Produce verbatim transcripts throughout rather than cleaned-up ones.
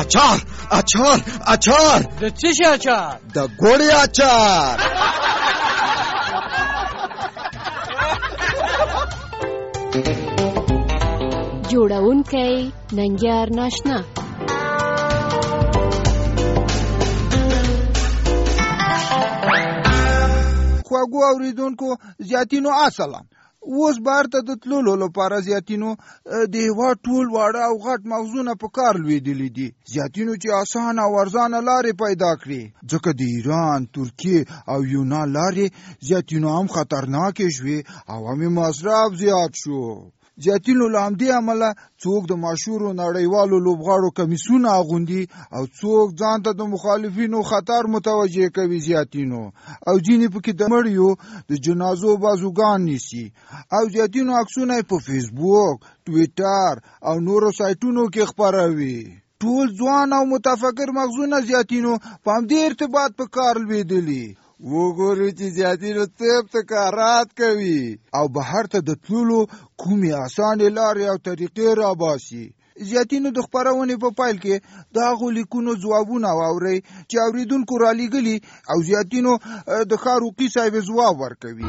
اچار اچار اچار د څه شي اچار؟ د ګوړې اچار. جوړونکی ننګیار ناشنا. خواږو اوریدونکو زیاتینو السلام. اوس بهر ته د تللو لپاره زیاتینو د هېواد ټول واړه او غټ مغزونه په کار لوېدلي دي. زیاتینو چې اسانه او ارزانه لارې پیدا کړي، ځکه د ایران، ترکیې او یونان لارې زیاتینو هم خطرناکې شوې او هم مصرف زیات شو. زیاتینو له همدې امله څوک د مشهورو نړیوالو لوبغاړو کمیسونه اغوندي او څوک ځان ته د مخالفینو خطر متوجه کوي زیاتینو، او ځینې پکې د مړیو د جنازو بازوګان نیسي او زیاتینو عکسونه په فیسبوک، ټویټر او نورو سایټونو کې خپروي. ټول ځوان او متفکر مغزونه زیاتینو په همدې ارتباط په کار لوېدلي. وګورو چې زیاتینو طب تکارات کوي او بهر ته د تللو کومې اسانې لارې او طریقې راباسي. زیاتینو د خپرونې په پیل کې د هغو لیکونو ځوابونه واورئ چې اوریدونکو رالیږلي او زیاتینو د خاروقي صاحب ځواب ورکوي.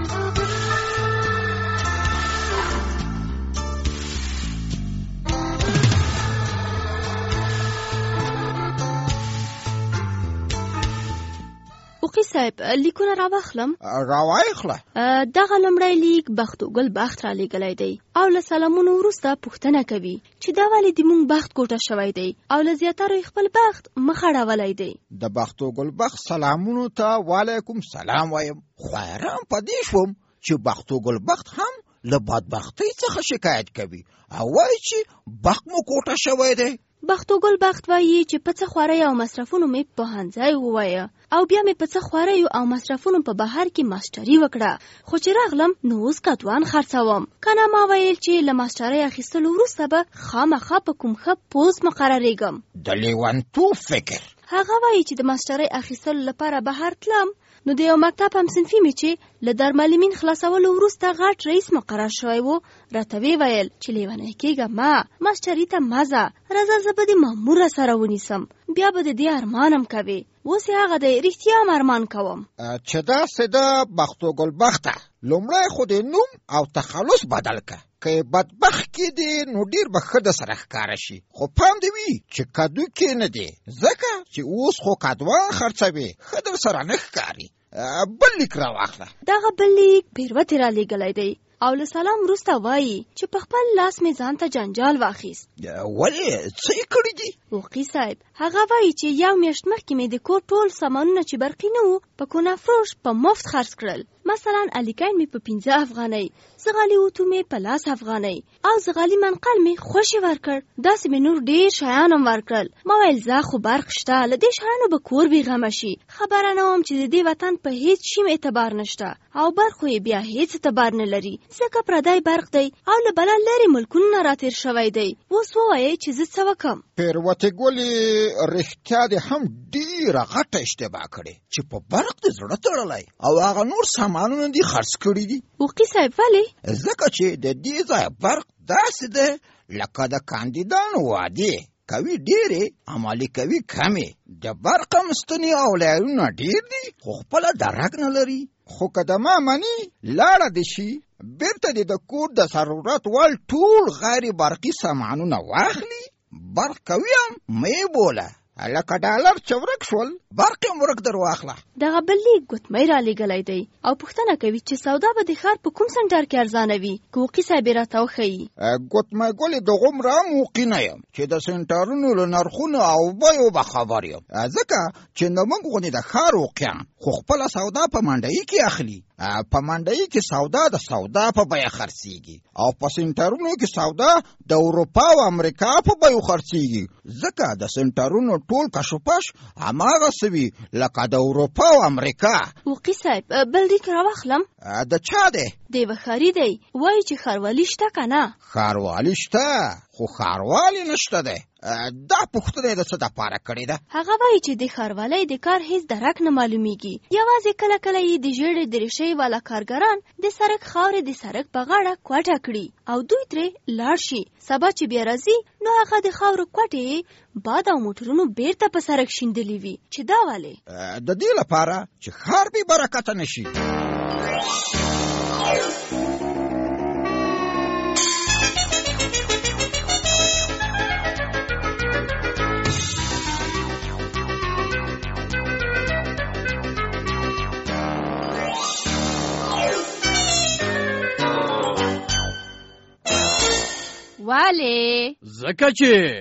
اوقی صاحب لیکونه را واخلم؟ را واخله. دغه لومړی لیک بختو ګل بخت را لیږلی دی او له سلامونو وروسته پوښتنه کوي چې دا ولې د مونږ بخت کوټه شوی دی او له زیاترو خپل بخت مخ اړولی دی. د بختو ګل بخت سلامونو ته وعلیکم سلام وایم. خو حیران په دې شوم چې بختو ګل بخت هم له بدبختۍ څخه شکایت کوي او وایي چې بخت مو کوټه شوی دی. بختو ګل بخت وایي چې په څه خوارۍ او مصرفونو مې په پوهنځی ووایه او بیا مې په څه خوارۍ او مصرفونو په بهر کې ماسټري وکړه، خو چې راغلم نو اوس کتوان خرڅوم. کنه ما ویل چې له ماسټرۍ اخیستلو وروسته به خامخا په کوم ښه پوسټ مقرریږم. د لیونتوب فکر. هغه وایي چې د ماسټرۍ اخیستلو لپاره بهر تلم نو د یو مکتب همصنفي مې چې له دارالمعلمین خلاصولو وروسته غټ رئیس مقرر شوی و راته ویې ویل چې لیونی کېږه ما ماسټري ته مه ځه، راځه زه به د ماموره سره ونیسم، بیا به د دې ارمانم کوې. اوس یې هغه دی رښتیا هم ارمان کوم. چې داسې ده بختو ګل بخته، لومړی خو د نوم او تخلص بدل که. که بدبخت کې دی نو ډیر به ښه د سره ښکاره شي، خو پام دې وي چې کدو کې نه دی، ځکه چې اوس خو کدوان خرڅوي ښه در سره نه ښکاري. بل لیک را واخله. دغه بل لیک پیروتې را لیږلی دی او له سلام وروسته وایي چې په خپل لاس مې ځان ته جنجال واخیست. ولې څه یې کړي دي؟ اوقي صاحب هغه وایي چې یو میاشت مخکې مې د کور ټول سامانونه چې برقي نه وو په کونافروش په مفت خرڅ کړل. مثلا الیکین مې په پنځه افغانۍ، زغالي اوتو مې په لاس افغانۍ او زغالي منقل مې خوشې ورکړ. داسې مې نور ډېر شیان هم ورکړل. ما ویل زه خو برق شته، له دې شیانو به کور بېغمه شي. خبره نه وم چې د دې وطن په هیڅ شي اعتبار نشته او برق خو یې بیا هیڅ اعتبار نه لري، ځکه پردی برق دی او له بله لرې ملکونه راتېر شوی دی. اوس ووایئ چې زه څه وکړم؟ پیروتې ګلې رښتیا دې هم ډېره غټه اشتباه کړې چې په برق دې زړه تړلی او هغه نور سامانونه دې خرڅ کړي دي. اوقي صاحب ولې؟ ځکه چې د دې ځای برق داسې دی لکه د کاندیدانو وعدې کوي ډېرې، عملي کوي کمې. د برق هم ستنې او لایرونه ډېر دي خو خپله درک نه لري. خو که د ما مني لاړه دې شي بیرته دې د کور د ضرورت وړ ټول غیر برقي سامانونه واخلي، برق کوي هم مې بوله لکه ډالر چې ورک شول برق هم ورک در واخله. دغه بل لیک ګوتمۍ را لیږلی دی او پوښتنه کوي چې سودا به د ښار په کوم سنټر کې ارزانه وي که اوقي صاحب یې راته وښیي. ګوتمۍ ګلې دغومره هم اوقي نه یم چې د سنټرونو له نرخونو او بیو به خبر یم، ځکه چې نه موږ غوندې د ښار اوقیان خو خپله سودا په منډیي کې اخلي. په منډیي کې سودا د سودا په بیه خرڅېږي او په سنټرونو کې سودا د اروپا او امریکا په بیو خرڅېږي، ځکه د سنټرونو ټول کشوپش هماغه لکه د اروپا او امریکا. اوقي صاحب بل لیک را واخلم؟ د چا دی؟ د یوه ښاري دی، وایي چې ښاروالي شته که نه؟ ښاروالي شته خو ښاروالي نشته دی. دا پوښتنه یې د څه دپاره کړې ده؟ هغه وایي چې د ښاروالۍ د کار هیڅ درک نه معلومیږي. یوازې کله کله یې د ژیړې دریشۍ والا کارګران د سړک خاورې د سړک په غاړه کوټه کړي او دوی ترې لاړ شي. سبا چې بیا راځي نو هغه د خاورو کوټې باد او موټرونو بیرته په سړک شیندلې وي. چې دا ولې؟ د دې لپاره چې ښار بې برکته نشي. والے زکه چې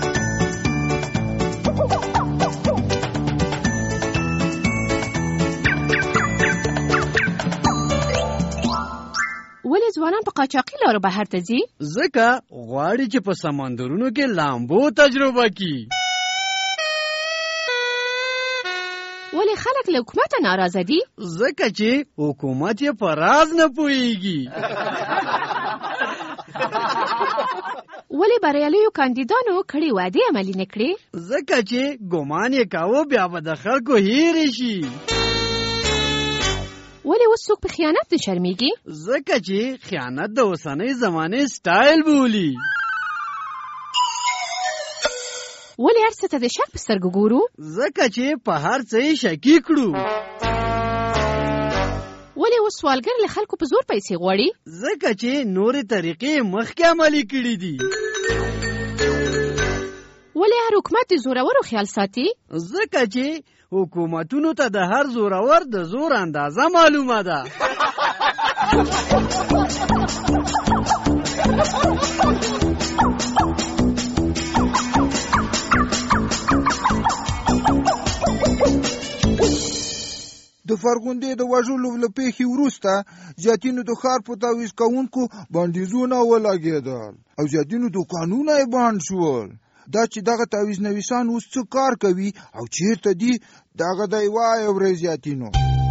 ولې ځوانان په قاچاقي لارو بهر ته ځي؟ ځکه غواړي چې په سمندرونو کې لامبو تجربه کړي. ولې خلک له حکومته ناراضه دي؟ ځکه چې حکومت یې په راز نه پوهیږي. ولې بریالیو کاندیدانو کړي وعدې عملي نه کړې؟ ځکه چې ګمان یې کاوه بیا به د خلکو هېرې شي. ولې اوس څوک په خیانت نه شرمېږي؟ ځکه چې خیانت د اوسنۍ زمانې سټایل بولي. ولې هر څه ته د شک په سترګو ګورو؟ ځکه چې په هر څه یې شکي کړو. ولې اوس سوالګر له خلکو په زور پیسې غواړي؟ ځکه چې نورې طریقې مخکې عملي کړي دي. ولې هر حکومت د زورورو خیال ساتي؟ ځکه چې حکومتونو ته د هر زورور د زور اندازه معلومه ده. د فرغوندې د وژلو له پیښې وروسته زیاتینو د ښار په تعویض کوونکو بندیزونه ولګېدل او زیاتینو دوکانونه یې بند شول. دا چې دغه تعویض نویسان اوس څه کار کوي او چیرته دي دغه دی وایه ورې زیاتینو.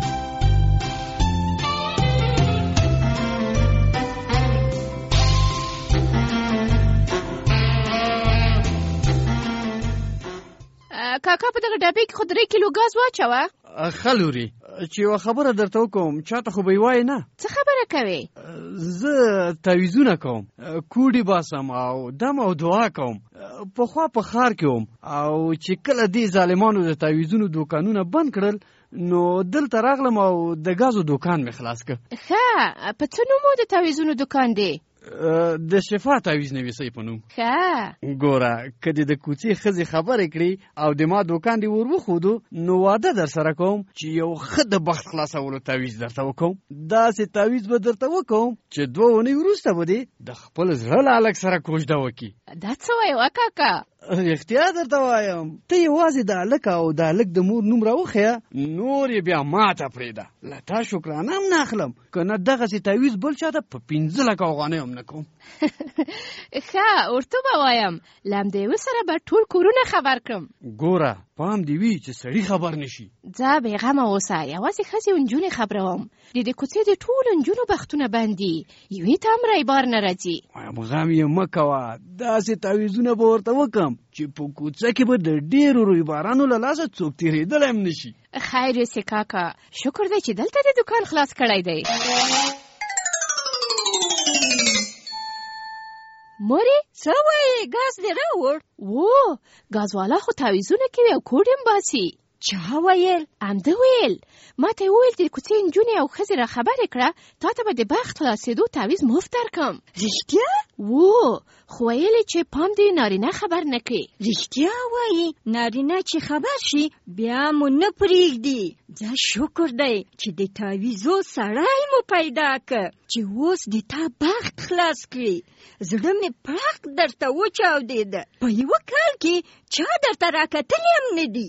کاکا په دغه ډبې کې خو درې کیلو ګاز واچوه. خلوري چې یوه خبره درته وکوم چاته خو به یې وایې نه. څه خبره کوې؟ زه تعویضونه کوم، کوډې باسم او دم او دعا کوم. پخوا په ښار کې وم او چې کله دې ظالمانو د تعویضونو دوکانونه بند کړل نو دلته راغلم او د ګازو دوکان مې خلاص کړ. ښه، په څه نوم د تعویضونو دوکان دی؟ د شفا تعویض نویسۍ په نوم. ښه ګوره که دې د کوڅې ښځې خبرې کړي او د ما دوکان دې ور وښودو نو واده در سره کوم چې یو ښه د بخت خلاصولو تعویض درته وکوم. داسې تعویض به درته وکوم چې دوه اونۍ وروسته به دې د خپل زړه له هلک سره کوژده وکړي. دا څه وایې وا کاکا؟ رښتیا درته وایم، ته یوازې د هلک او د هلک د مور نوم راوښیه، نور یې بیا ماته پرېږده. له تا شکرانه هم نه اخلم، که نه دغسې تعویض بل چاته په پنځه لکه افغانۍ هم نه کوم. ښه، ورته به وایم له همدې یوه سره به ټول کورونه خبر کړم. ګوره پام دې وي چې سړي خبر نشي. ځه بېغمه اوسه، یوازې ښځې او نجونې خبروم. د دې کوڅې د ټولو نجونو بختونه بند دي، یوې ته هم رایبار نه راځي. وایم غم یې مه کوه، داسې تعویضونه به ورته وکړم چې په کوڅه کې به د ډېرو رویبارانو له لاسه څوک تېرېدلی هم نشي. خیر یې کاکا، شکر دی چې دلته د دوکان خلاص کړی دی. مورې څه وایې؟ ګاز دې راوړ؟ و ګازوالا خو تعویضونه کوي او کوډ هم باسي. چا ویل؟ همده ویل، ما ته یې وویل د کوڅې نجونې او ښځې را خبرې کړه تا ته به د بخت خلاصېدو تعویض مفت درکړم. رښتیا؟ و خو ویلې چې پام دې نارینه خبر نه کړي. رښتیا وایي؟ نارینه چې خبر شي بیا مو نه پرېږدي. دا شکر دی چې د تعویضو سړی مو پیدا کړ چې اوس د تا بخت خلاص کړي. زړه مې پړق درته وچاودېده. په یوه کال کې چا درته راکتلي هم نه دي.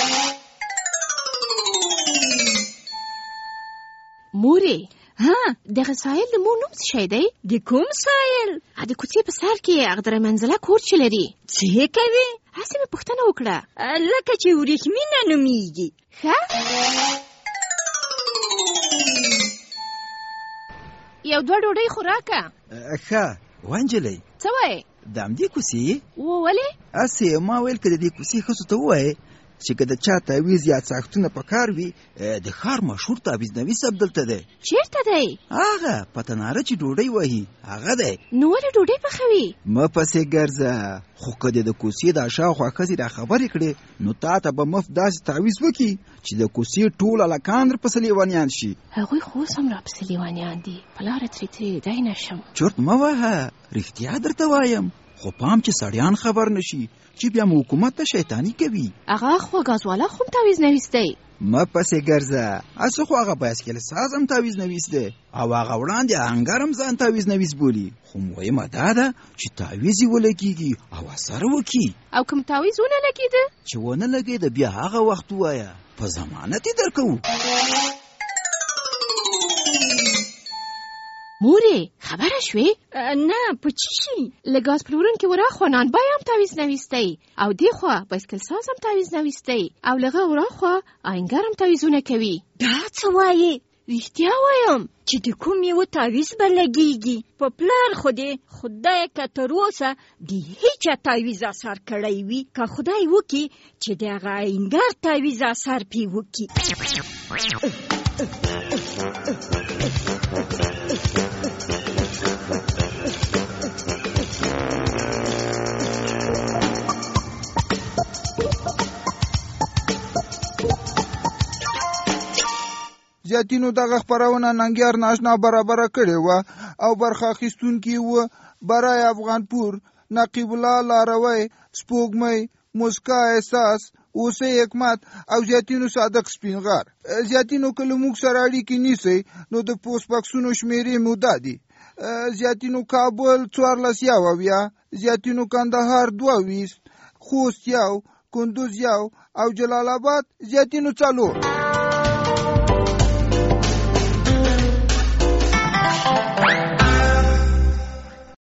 مورې ها، دغه سایل د مور نوم څه شی دی؟ د کوم سایل؟ د کوڅې په سر کې هغه درې منزله کور چې لري. څه یې کوي؟ هسې مې پوښتنه وکړه. لکه چې وریښمینه نومیږي. ښه، یو دوه ډوډۍ خو راکه. ښه وانجلۍ څه وایې؟ د همدې کوڅې و ولې؟ هسې ما ویل که د دې کوڅې ښځو ته ووایې چې که د چا تعویز یا څاښتونه په کار وي د ښار مشهور تعویز نویس عبدلته دی. چېرته دی؟ هغه په تناره چې ډوډۍ وهي هغه دی. نو ولې ډوډۍ پخوي؟ مه پسې ګرځه، خو که دې د کوڅې دا شاوخوا ښځې را خبرې کړې نو تا ته به مفت داسې تعویز وکړي چې د کوڅې ټول هلکان درپسې لیونیان شي. هغوی خو اوس هم راپسې لیونیان دي، په لاره ترې تېرېدی نه شم. چرت مه وهه، رښتیا درته وایم، خو پام چې سړیان خبر نشي چې بیا مو حکومت ته شیطاني کوي. هغه خو ګازوالا خو هم تعویز نویس دی. مه پسې ګرځه، هسې خو هغه بایسکل ساز هم تعویز نویس دی او هغه وړاندې آهنګر هم ځان تعویز نویس بولي، خو مهمه دا ده چې تعویز یې ولګېږي او اثر وکړي. او کوم تعویز ونه لګېده؟ چې ونه لګېده بیا هغه وخت ووایه، په ضمانت یې درکوو. مورې خبره شوې؟ نه په څه شي؟ له ګاز پلورونکي وراخوا نانبای هم تعویز نویس دی او دې خوا بایسکل ساز هم تعویز نویس دی او له هغه وراخوا آهنګر هم تعویزونه کوي. دا څه وایې؟ رښتیا وایم چې د کوم یو تعویز به لګېږي. په پلار خو دې خدای که تر اوسه د هیچا تعویز اثر کړی وي، که خدای وکړي چې د هغه آهنګر تعویز اثر پې وکړي. زیاتینو دغه خپرونه ننګیار ناشنا برابره کړې وه او برخه اخیستونکي وه برای افغانپور، نقیب الله لاروی، سپوږمۍ، موسکا احساس، اوسې حکمت او زیاتینو صادق سپینغر. زیاتینو که له موږ سره اړیکې نیسئ نو د پوسټ بکسونو شمېرې مو دا دي: زیاتینو کابل څوارلس یو اویا، زیاتینو کندهار دوه ویشت، خوست یو، کندوز یو او جلال آباد زیاتینو څلور.